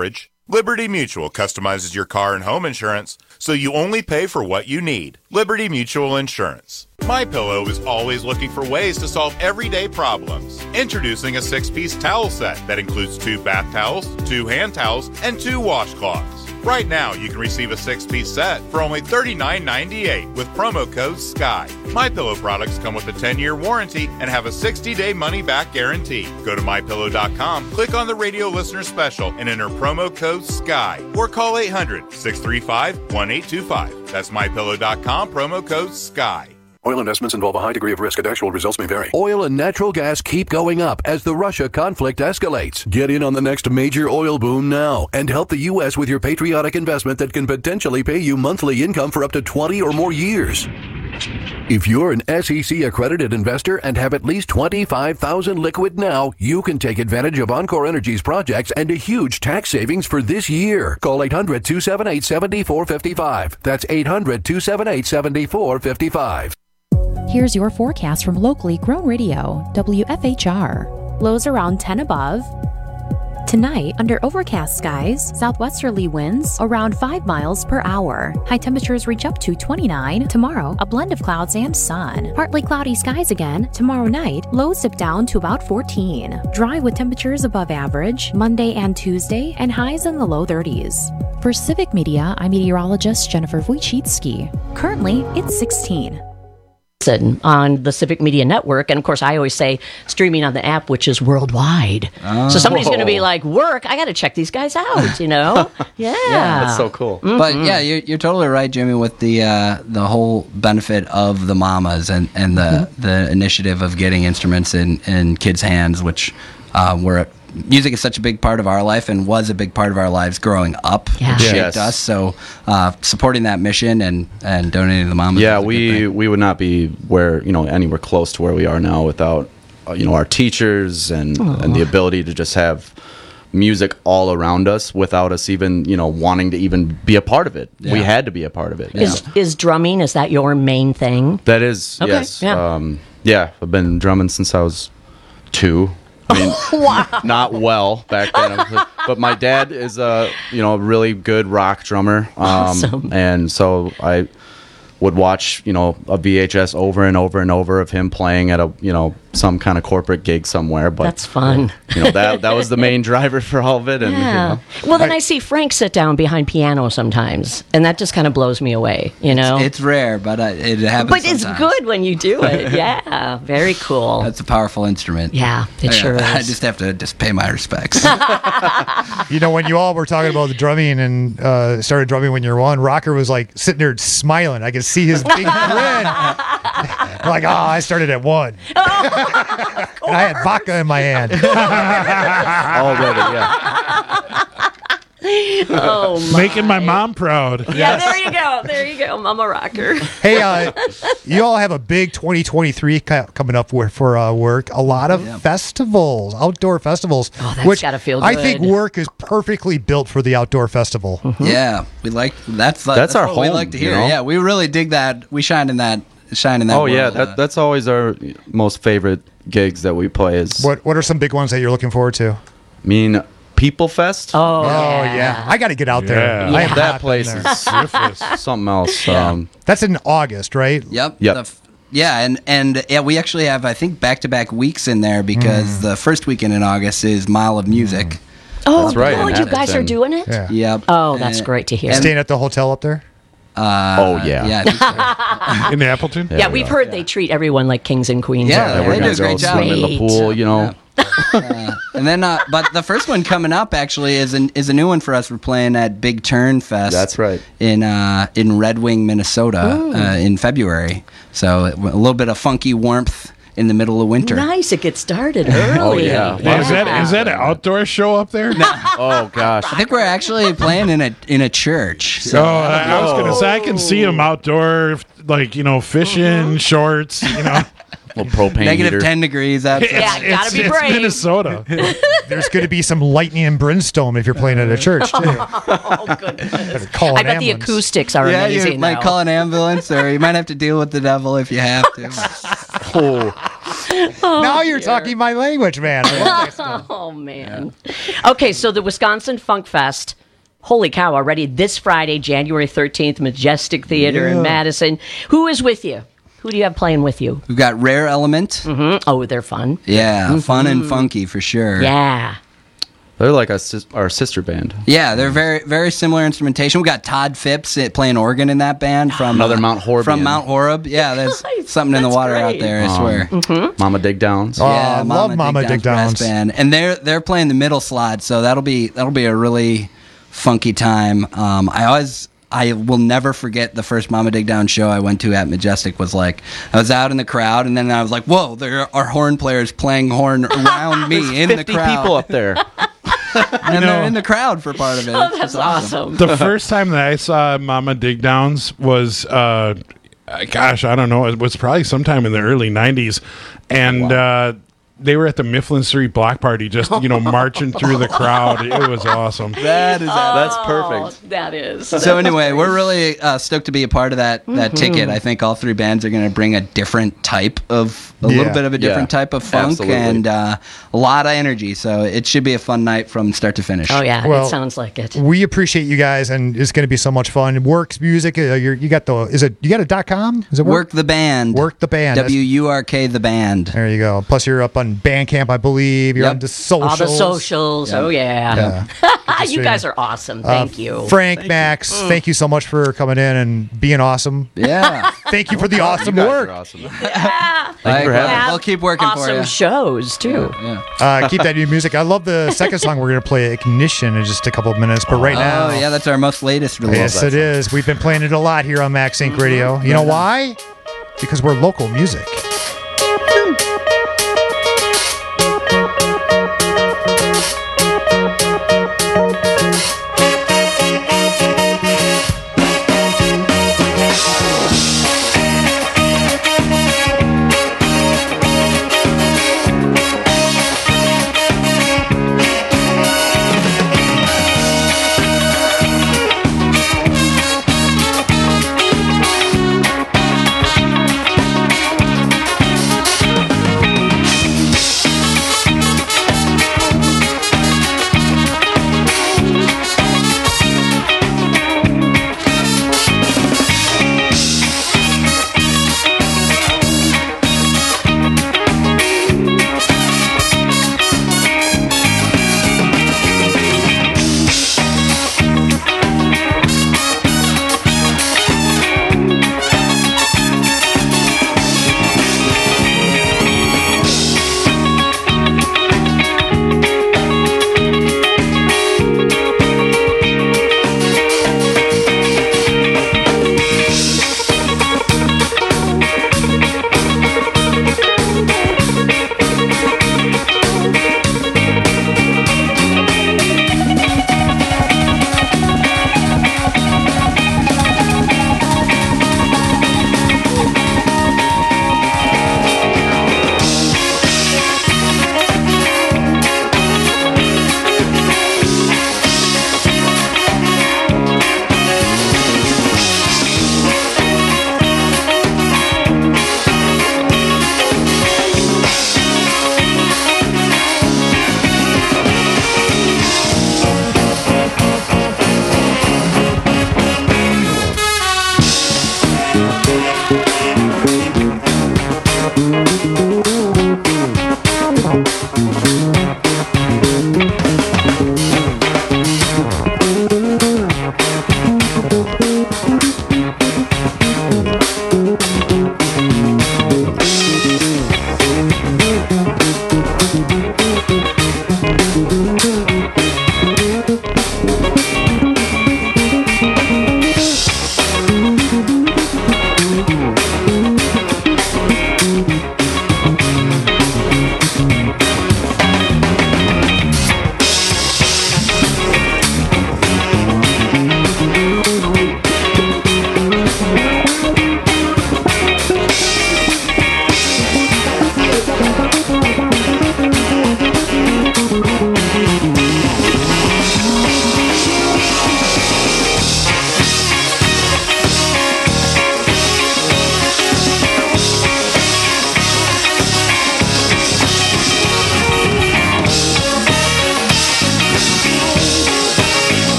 S2: Liberty Mutual customizes your car and home insurance so you only pay for what you need. Liberty Mutual Insurance. MyPillow is always looking for ways to solve everyday problems. Introducing a six-piece towel set that includes two bath towels, two hand towels, and two washcloths. Right now, you can receive a six-piece set for only thirty-nine ninety-eight with promo code SKY. MyPillow products come with a ten-year warranty and have a sixty-day money-back guarantee. Go to my pillow dot com, click on the radio listener special, and enter promo code SKY. Or call eight hundred, six three five, one eight two five. That's my pillow dot com, promo code SKY.
S3: Oil investments involve a high degree of risk and actual results may vary.
S4: Oil and natural gas keep going up as the Russia conflict escalates. Get in on the next major oil boom now and help the U S with your patriotic investment that can potentially pay you monthly income for up to twenty or more years. If you're an S E C accredited investor and have at least twenty-five thousand dollars liquid now, you can take advantage of Encore Energy's projects and a huge tax savings for this year. Call eight hundred, two seven eight, seven four five five. That's eight hundred, two seven eight, seven four five five.
S5: Here's your forecast from locally grown radio, W F H R. Lows around ten above. Tonight, under overcast skies, southwesterly winds around five miles per hour. High temperatures reach up to twenty-nine. Tomorrow, a blend of clouds and sun. Partly cloudy skies again. Tomorrow night, lows dip down to about fourteen. Dry with temperatures above average Monday and Tuesday, and highs in the low thirties. For Civic Media, I'm meteorologist Jennifer Wojcicki. Currently, it's sixteen.
S1: On the Civic Media Network. And of course, I always say streaming on the app, which is worldwide.
S19: Oh.
S1: So somebody's going to be like, work, I got to check these guys out, you know? Yeah.
S19: Yeah, that's so cool.
S1: Mm-hmm.
S19: But yeah, you're, you're totally right, Jimmy, with the uh, the whole benefit of the mamas and, and the, mm-hmm. the initiative of getting instruments in, in kids' hands, which uh, we're music is such a big part of our life and was a big part of our lives growing up.
S1: Yeah.
S19: It shaped
S10: Yes.
S19: us. So uh, supporting that mission and, and donating to the mamas.
S10: Yeah,
S19: is a good
S10: we
S19: thing.
S10: we would not be where, you know, anywhere close to where we are now without, uh, you know, our teachers and
S1: Aw.
S10: and the ability to just have music all around us without us even, you know, wanting to even be a part of it. We
S1: Yeah.
S10: had to be a part of it.
S1: Is, is drumming, is that your main thing?
S10: That is,
S1: Okay,
S10: yes.
S1: yeah.
S10: Um, yeah, I've been drumming since I was two. I mean,
S1: Wow.
S10: not well back then, but my dad is a, you know, a really good rock drummer. Um,
S1: Awesome.
S10: And so I would watch, you know, a V H S over and over and over of him playing at a, you know, some kind of corporate gig somewhere. But
S1: That's fun.
S10: You know, that that was the main driver for all of it. And,
S1: Yeah.
S10: you know,
S1: Well, then I see Frank sit down behind piano sometimes, and that just kind of blows me away, you know?
S19: It's rare, but uh, it happens
S1: But it's
S19: sometimes.
S1: good when you do it. Yeah. Very cool.
S19: That's a powerful instrument.
S1: Yeah, it sure
S19: I
S1: is.
S19: just have to just pay my respects.
S20: You know, when you all were talking about the drumming and uh, started drumming when you were one, Rocker was like sitting there smiling. I could see his big grin. Like, oh, I started at one. And I had vodka in my hand.
S10: already, yeah.
S1: Oh, my.
S21: Making my mom proud.
S1: Yeah, there you go. There you go, Mama Rocker.
S20: Hey, uh, you all have a big twenty twenty-three co- coming up for, for uh, work. A lot of festivals, outdoor festivals.
S1: Oh, that's
S20: which
S1: gotta feel
S20: I think
S1: good.
S20: work is perfectly built for the outdoor festival.
S19: Yeah, we like that's the,
S10: That's our
S19: what we
S10: home,
S19: like to
S10: you
S19: hear.
S10: know?
S19: Yeah, we really dig that. We shine in that shine in that.
S10: Oh, yeah.
S19: world.
S10: That, that's always our most favorite gigs that we play is,
S20: What What are some big ones that you're looking forward to?
S10: I mean, People Fest.
S1: Oh,
S20: Oh yeah, I got to get out there.
S10: Yeah.
S20: I have
S10: That
S20: not
S10: place
S20: been there.
S10: is something else.
S19: Yeah.
S10: Um,
S20: That's in August, right?
S19: Yep.
S10: Yep.
S19: The f- yeah, and and yeah, we actually have I think back to back weeks in there because
S20: Mm.
S19: the first weekend in August is Mile of Music.
S1: Oh,
S10: That's right,
S1: oh,
S10: in
S1: you guys are
S10: Appleton.
S1: doing it?
S20: Yeah.
S19: Yep.
S1: Oh, that's
S19: And-
S1: great to hear.
S20: Staying at the hotel up there.
S19: Uh,
S10: Oh, yeah.
S19: Yeah. I think so.
S21: In Appleton?
S1: yeah, we've heard they treat everyone like kings and queens.
S19: Yeah,
S1: out
S19: they
S1: there.
S10: we're
S19: do
S10: gonna
S19: a great
S10: go
S19: job.
S10: swim in the
S1: Great.
S10: pool, you know.
S19: Uh, and then, uh, but the first one coming up actually is an, is a new one for us. We're playing at Big Turn Fest.
S10: That's right.
S19: In uh, in Red Wing, Minnesota, uh, in February. So a little bit of funky warmth in the middle of winter.
S1: Nice, it gets started early.
S10: Oh, yeah.
S21: Is that is that an outdoor show up there?
S10: Oh, gosh.
S19: I think we're actually playing in a in a church.
S21: So
S19: So
S21: I, I was gonna say I can see them outdoor, like you know, fishing, shorts. You know,
S10: Well, propane
S19: negative
S10: heater.
S19: ten degrees outside.
S1: Yeah, gotta
S21: it's,
S1: be
S21: it's
S1: brave.
S21: Minnesota.
S20: There's going to be some lightning and brimstone if you're playing at a church too.
S1: Oh, goodness.
S20: Better call
S1: I
S20: an
S1: bet the
S20: ambulance.
S1: acoustics are
S19: Yeah,
S1: amazing.
S19: you might
S1: though.
S19: call an ambulance, or you might have to deal with the devil if you have to.
S10: Oh,
S20: Now you're talking my language, man. I love that stuff.
S1: Oh, man. Okay, so the Wisconsin Funk Fest Holy cow, already this Friday, January thirteenth, Majestic Theater
S19: Yeah.
S1: in Madison. Who is with you? Who do you have playing with you?
S19: We've got Rare Element.
S1: Mm-hmm. Oh, they're fun.
S19: Yeah,
S1: Mhm.
S19: fun and funky for sure.
S1: Yeah.
S10: They're like a, sis- our sister band.
S19: Yeah, they're very very similar instrumentation. We got Todd Phipps uh, playing organ in that band from
S10: Another
S19: uh,
S10: Mount Horeb.
S19: From Mount Horeb. Yeah, there's something in the water out there, I swear.
S10: Um, Mama Dig Downs.
S20: Oh,
S19: yeah,
S20: I love Mama Dig
S19: Downs
S20: Downs.
S19: brass band, and they're they're playing the middle slot, so that'll be that'll be a really funky time. Um, I always. I will never forget the first Mama Dig Down show I went to at Majestic. Was like I was out in the crowd, and then I was like, "Whoa! There are horn players playing horn around me in the
S10: fifty
S19: crowd."
S10: people up there.
S19: And they're in the crowd for part of it.
S1: Oh,
S19: It's
S1: that's
S19: just
S1: awesome.
S21: The first time that I saw Mama Dig Downs was, uh, gosh, I don't know, it was probably sometime in the early nineties, and uh, they were at the Mifflin Street Block Party, just you know, marching through the crowd. It was awesome.
S19: That is
S10: That's
S1: Oh,
S10: perfect.
S1: that is.
S19: So anyway, we're really uh, stoked to be a part of that that
S1: Mhm.
S19: ticket. I think all three bands are going to bring a different type of a
S20: Yeah.
S19: little bit of a different
S10: Yeah,
S19: type of funk
S10: absolutely.
S19: and uh, a lot of energy. So it should be a fun night from start to finish.
S1: Oh, yeah.
S20: Well,
S1: it sounds like it.
S20: We appreciate you guys, and it's going to be so much fun. Works music. Uh, you're, you got the. Is it? You got a dot com? Is it
S19: Work the band.
S20: Work the band.
S19: W U R K the band.
S20: There you go. Plus, you're up on Bandcamp, I believe. You're
S19: Yep.
S20: on the socials.
S1: All the socials.
S19: Yeah.
S1: Oh, yeah.
S20: Yeah.
S1: you guys are awesome.
S20: Uh,
S1: Thank you.
S20: Frank, Max, thank you so much for coming in and being awesome.
S19: Yeah.
S20: Thank you for the awesome
S10: You guys
S20: work.
S10: are awesome.
S1: Yeah.
S10: Thank you for having us.
S19: We'll keep working for
S1: Awesome
S19: you.
S1: shows, too.
S19: Yeah.
S20: Uh, keep that new music. I love the second song we're going to play, Ignition, in just a couple of minutes. But right now,
S19: Oh yeah, that's our most latest release.
S20: yes, it is. We've been playing it a lot here on Max Inc Radio. You know why? Because we're local music.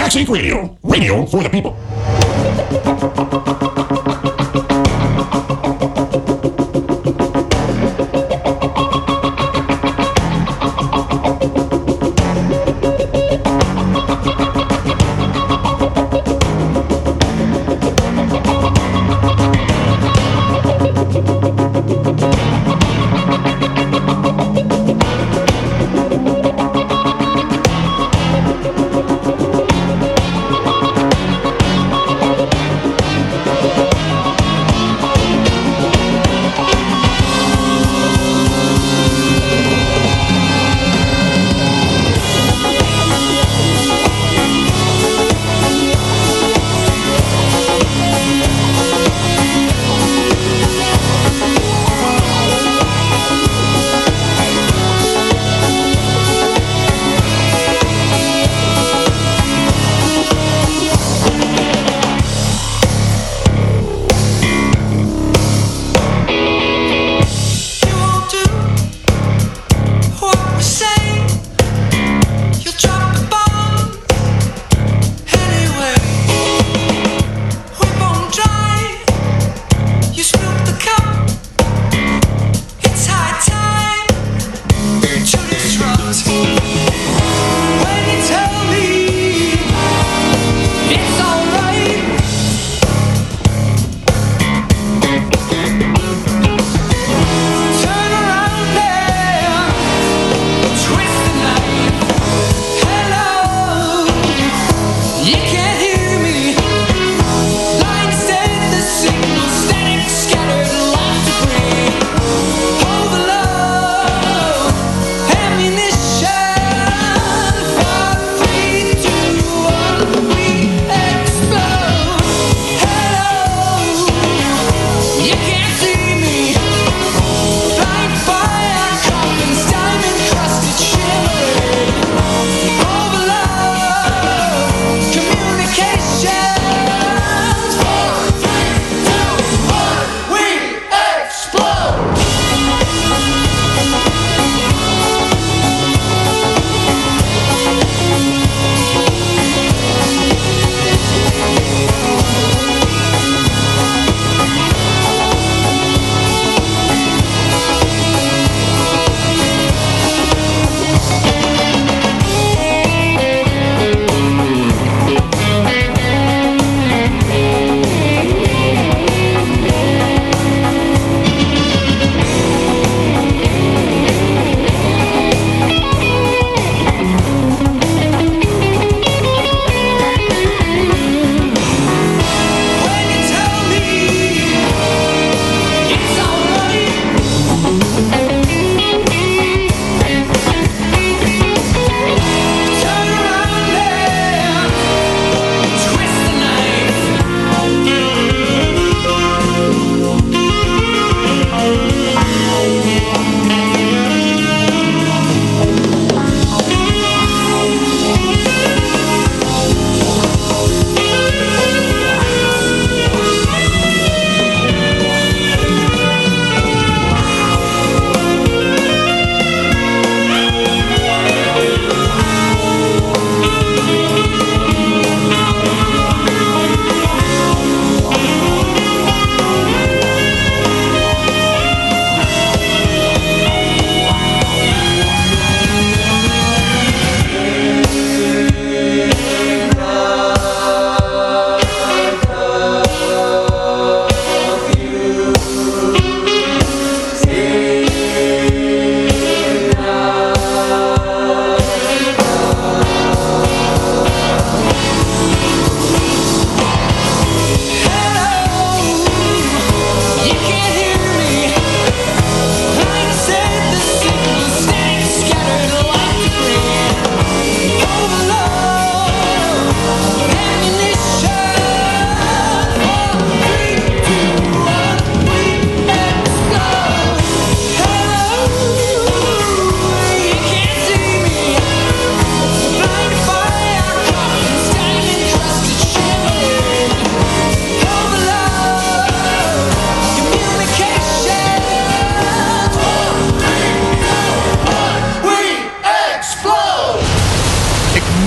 S6: MaxSafe Radio, radio for the people.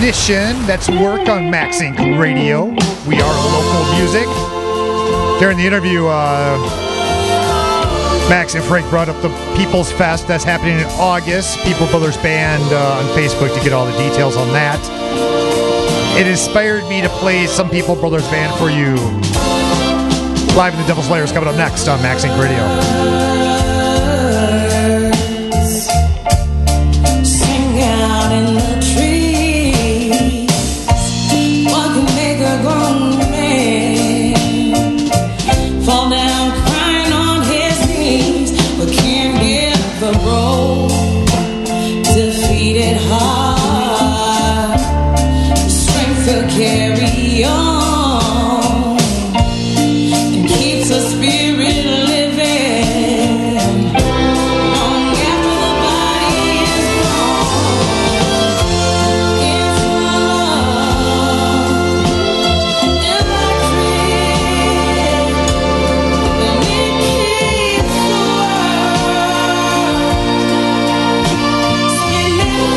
S20: Ignition. That's Work on Max Inc Radio. We are local music. During the interview, uh, Max and Frank brought up the People's Fest that's happening in August. People Brothers Band uh, on Facebook to get all the details on that. It inspired me to play some People Brothers Band for you. Live in the Devil's Lair is coming up next on Max Inc Radio.
S7: Carry on and keeps the spirit living long after the body is gone. It's love, electric, and it keeps the world spinning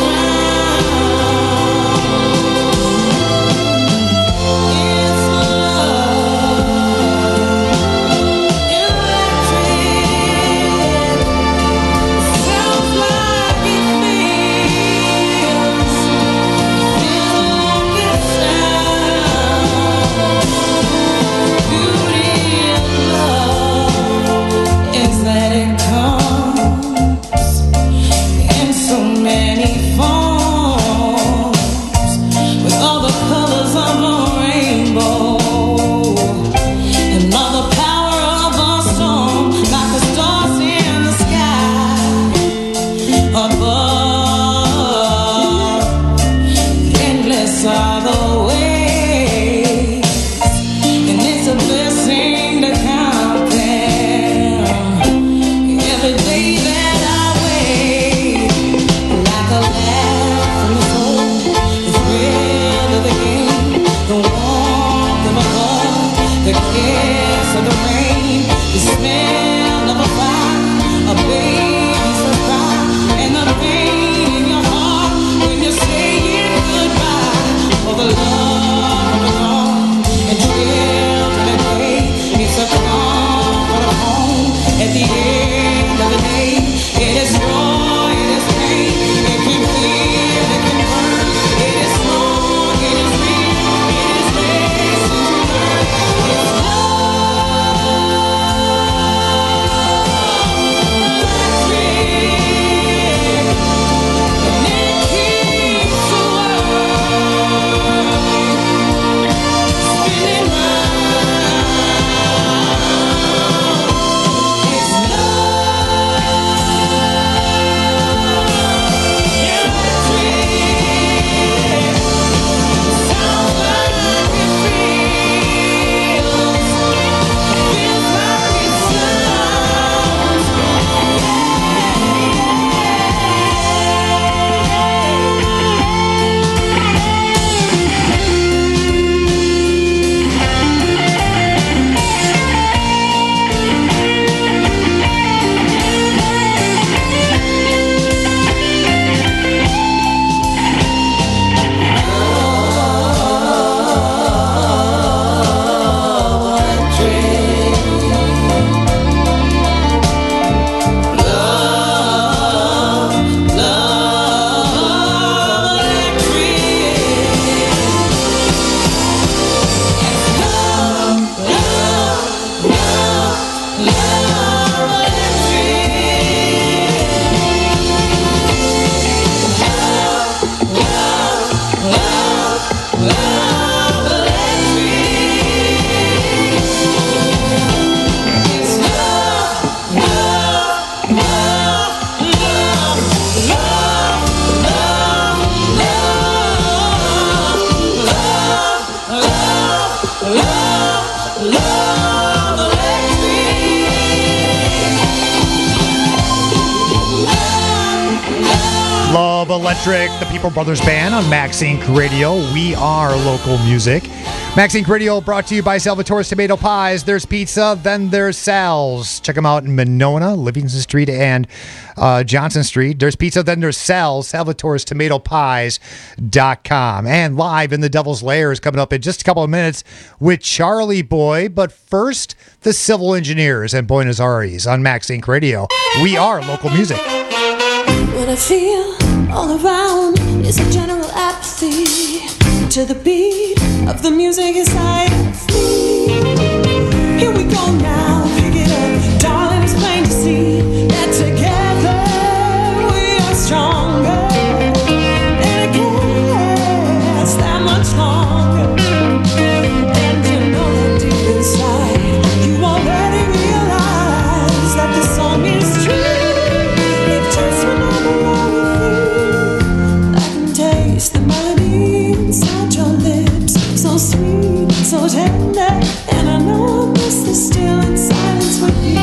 S20: Electric, the People Brothers Band on Max Inc Radio. We are local music. Max Inc Radio brought to you by Salvatore's Tomato Pies. There's pizza, then there's Sal's. Check them out in Monona, Livingston Street, and uh, Johnson Street. There's pizza, then there's Sal's, Salvatore's Tomato Pies dot com. And live in the Devil's Lair is coming up in just a couple of minutes with Charlie Boy. But first, the Civil Engineers and Buenos Aires on Max Inc Radio. We are local music.
S7: What I feel all around is a general apathy to the beat of the music inside of me. Here we go now, pick it up, darling, it's plain to see that together we are stronger, and it can't last that much longer. And you know that deep inside, you already realize that the song is true. It just whenever I'm with you, I can taste the melody inside your lips, so sweet, so tender, and I know I miss the still in silence with you.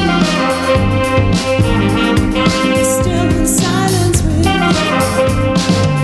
S7: Still in silence with you.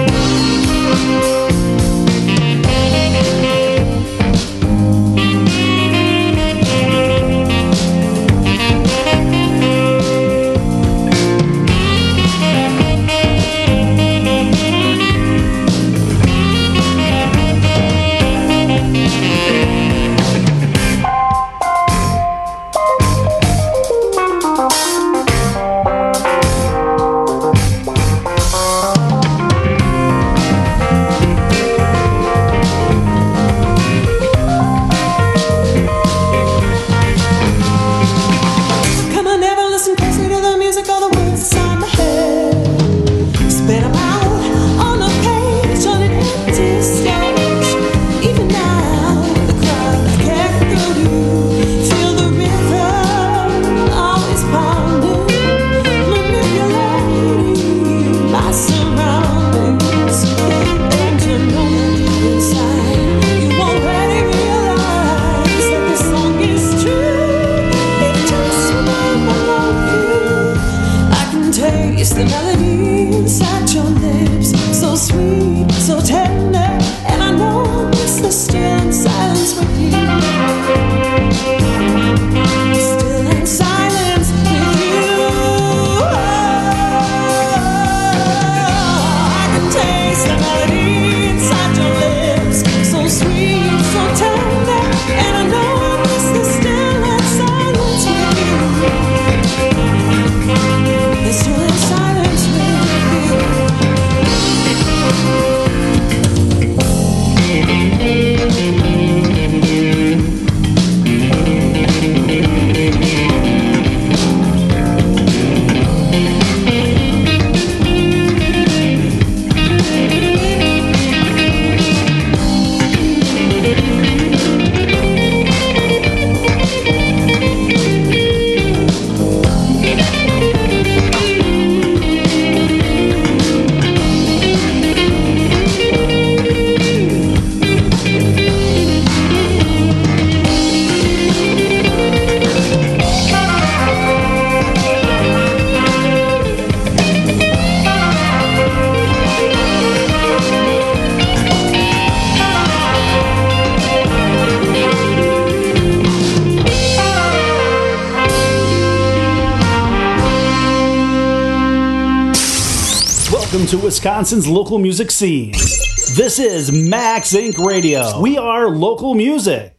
S8: To Wisconsin's local music scene. This is Max Inc Radio. We are local music.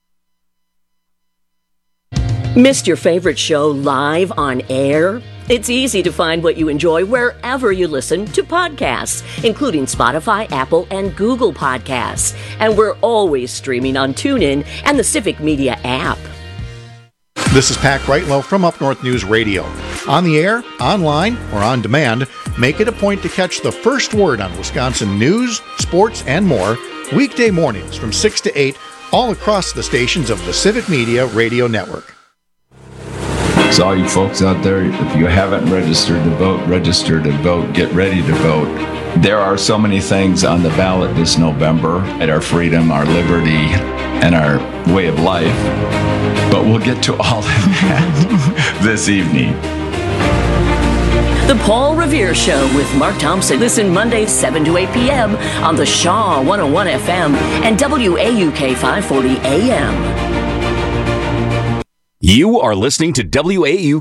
S1: Missed your favorite show live on air? It's easy to find what you enjoy wherever you listen to podcasts, including Spotify, Apple, and Google Podcasts. And we're always streaming on TuneIn and the Civic Media app.
S9: This is Pat Greitlow from Up North News Radio. On the air, online, or on demand, make it a point to catch the first word on Wisconsin news, sports, and more weekday mornings from six to eight all across the stations of the Civic Media Radio Network.
S11: So all you folks out there, if you haven't registered to vote, register to vote, get ready to vote. There are so many things on the ballot this November at our freedom, our liberty, and our way of life. But we'll get to all of that this evening.
S1: The Paul Revere Show with Mark Thompson. Listen Monday, seven to eight p.m. on the Shaw one oh one F M and W A U K five forty A M.
S12: You are listening to W A U